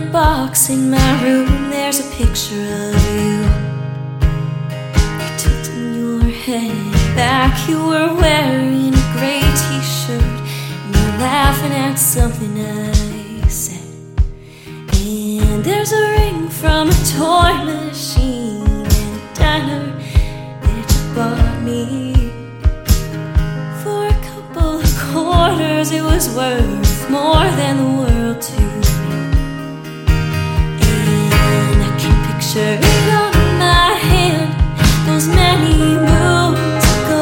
a box in my room, there's a picture of you. You're tilting your head back, you were wearing a gray t-shirt, and you're laughing at something I said. And there's a ring from a toy machine and a diner that you bought me. For a couple of quarters it was worth more than the world to me. And I can picture it on my hand, those many moons ago,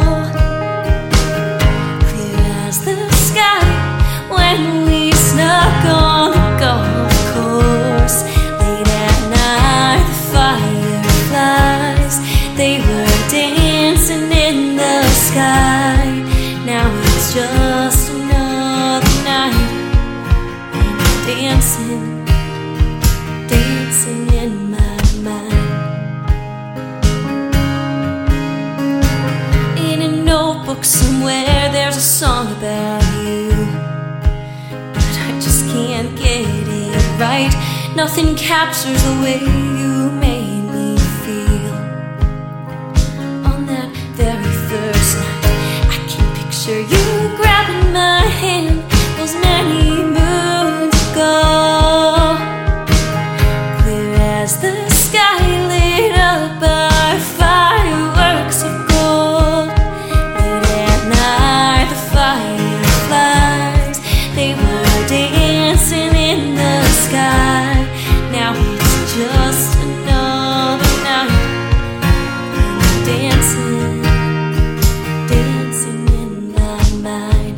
clear as the sky when we snuck on the golf course. Late at night the fireflies, they were dancing in the sky. Now it's just another night, and I'm dancing, dancing in my mind. In a notebook somewhere there's a song about you, but I just can't get it right. Nothing captures the way you made me feel on that very first night. I can picture you grabbing my hand those many moons ago, clear as the sky lit up by fireworks of gold. Late at night the fireflies, they were dancing in the sky. Now it's just another night, and I'm dancing, dancing in my mind.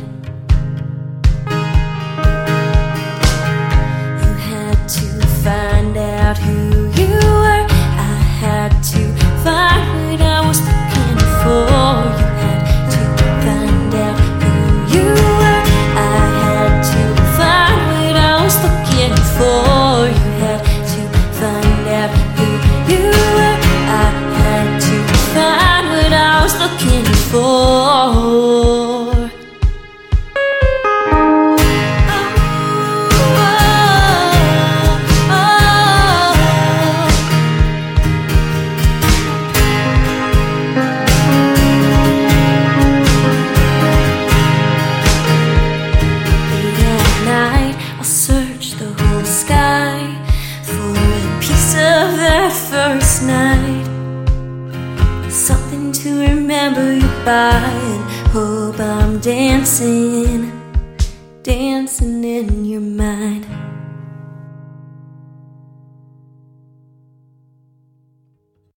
You had to find out who you were, I had to find what I was looking for. You had to find out who you were, I had to find what I was looking for. You had to find out who you were, I had to find what I was looking for. First night, something to remember you by, and hope I'm dancing, dancing in your mind.